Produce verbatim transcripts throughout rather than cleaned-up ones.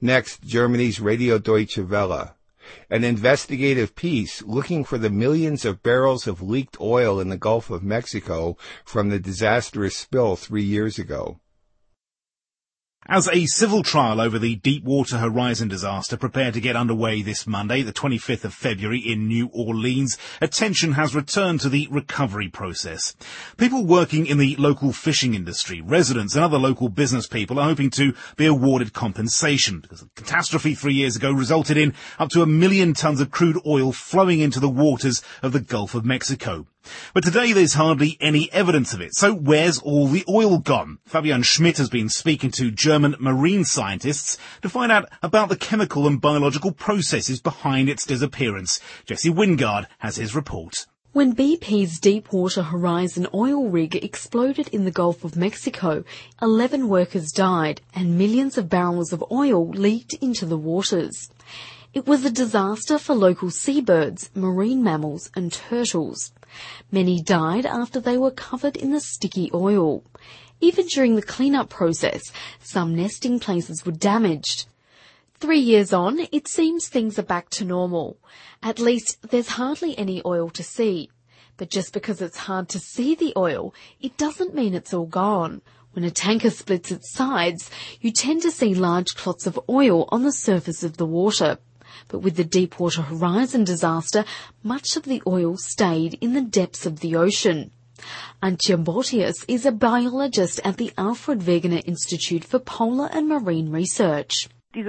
Next, Germany's Radio Deutsche Welle. An investigative piece looking for the millions of barrels of leaked oil in the Gulf of Mexico from the disastrous spill three years ago. As a civil trial over the Deepwater Horizon disaster prepared to get underway this Monday, the twenty-fifth of February in New Orleans, attention has returned to the recovery process. People working in the local fishing industry, residents and other local business people are hoping to be awarded compensation because the catastrophe three years ago resulted in up to a million tons of crude oil flowing into the waters of the Gulf of Mexico. But today there's hardly any evidence of it. So where's all the oil gone? Fabian Schmidt has been speaking to German marine scientists to find out about the chemical and biological processes behind its disappearance. Jesse Wingard has his report. When B P's Deepwater Horizon oil rig exploded in the Gulf of Mexico, eleven workers died and millions of barrels of oil leaked into the waters. It was a disaster for local seabirds, marine mammals and turtles. Many died after they were covered in the sticky oil. Even during the cleanup process, some nesting places were damaged. Three years on, it seems things are back to normal. At least there's hardly any oil to see. But just because it's hard to see the oil, it doesn't mean it's all gone. When a tanker splits its sides, you tend to see large clots of oil on the surface of the water. But with the Deepwater Horizon disaster, much of the oil stayed in the depths of the ocean. Antje Botius is a biologist at the Alfred Wegener Institute for Polar and Marine Research.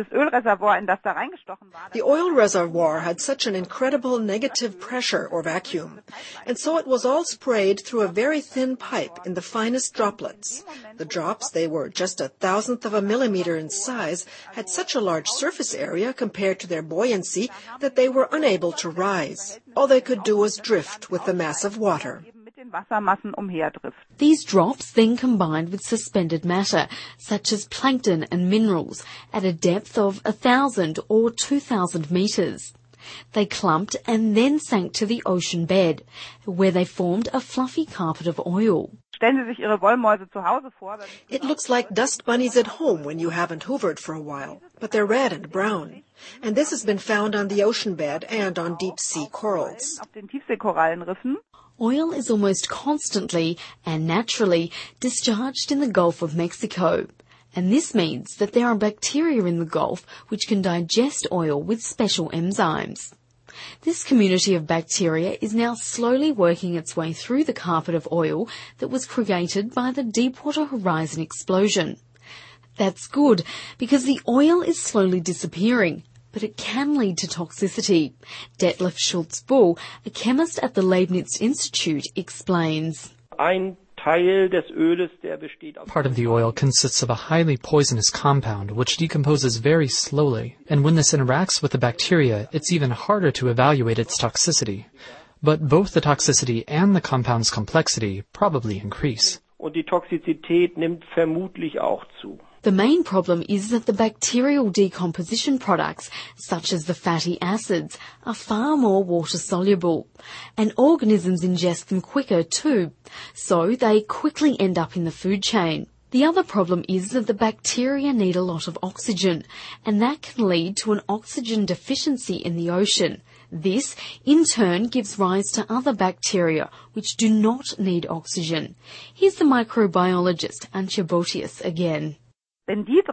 The oil reservoir had such an incredible negative pressure or vacuum, and so it was all sprayed through a very thin pipe in the finest droplets. The drops, they were just a thousandth of a millimeter in size, had such a large surface area compared to their buoyancy that they were unable to rise. All they could do was drift with the mass of water. These drops then combined with suspended matter, such as plankton and minerals, at a depth of a thousand or two thousand meters. They clumped and then sank to the ocean bed, where they formed a fluffy carpet of oil. It looks like dust bunnies at home when you haven't hoovered for a while, but they're red and brown. And this has been found on the ocean bed and on deep-sea corals. Oil is almost constantly and naturally discharged in the Gulf of Mexico. And this means that there are bacteria in the Gulf which can digest oil with special enzymes. This community of bacteria is now slowly working its way through the carpet of oil that was created by the Deepwater Horizon explosion. That's good, because the oil is slowly disappearing, but it can lead to toxicity. Detlef Schulz-Bull, a chemist at the Leibniz Institute, explains. Part of the oil consists of a highly poisonous compound which decomposes very slowly, and when this interacts with the bacteria, it's even harder to evaluate its toxicity. But both the toxicity and the compound's complexity probably increase. The main problem is that the bacterial decomposition products, such as the fatty acids, are far more water-soluble, and organisms ingest them quicker too, so they quickly end up in the food chain. The other problem is that the bacteria need a lot of oxygen, and that can lead to an oxygen deficiency in the ocean. This, in turn, gives rise to other bacteria which do not need oxygen. Here's the microbiologist Antje Botius again. The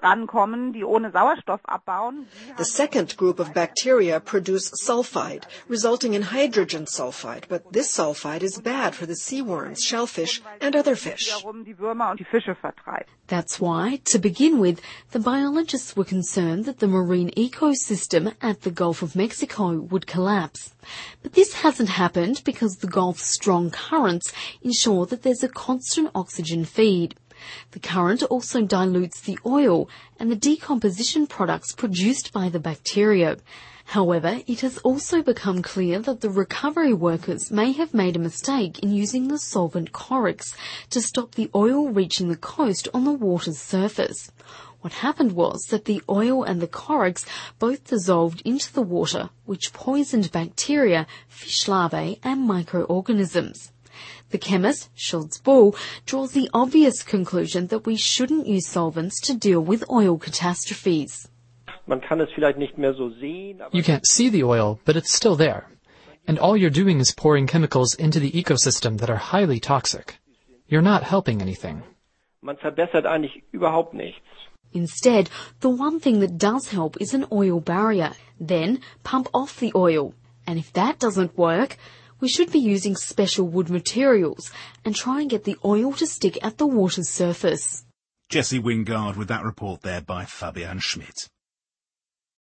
second group of bacteria produce sulfide, resulting in hydrogen sulfide, but this sulfide is bad for the sea worms, shellfish, and other fish. That's why, to begin with, the biologists were concerned that the marine ecosystem at the Gulf of Mexico would collapse. But this hasn't happened because the Gulf's strong currents ensure that there's a constant oxygen feed. The current also dilutes the oil and the decomposition products produced by the bacteria. However, it has also become clear that the recovery workers may have made a mistake in using the solvent Corix to stop the oil reaching the coast on the water's surface. What happened was that the oil and the Corix both dissolved into the water, which poisoned bacteria, fish larvae and microorganisms. The chemist, Schulz-Bull, draws the obvious conclusion that we shouldn't use solvents to deal with oil catastrophes. Man kann es vielleicht nicht mehr so sehen. You can't see the oil, but it's still there. And all you're doing is pouring chemicals into the ecosystem that are highly toxic. You're not helping anything. Man verbessert eigentlich überhaupt nichts. Instead, the one thing that does help is an oil barrier. Then pump off the oil. And if that doesn't work, we should be using special wood materials and try and get the oil to stick at the water's surface. Jesse Wingard with that report there by Fabian Schmidt.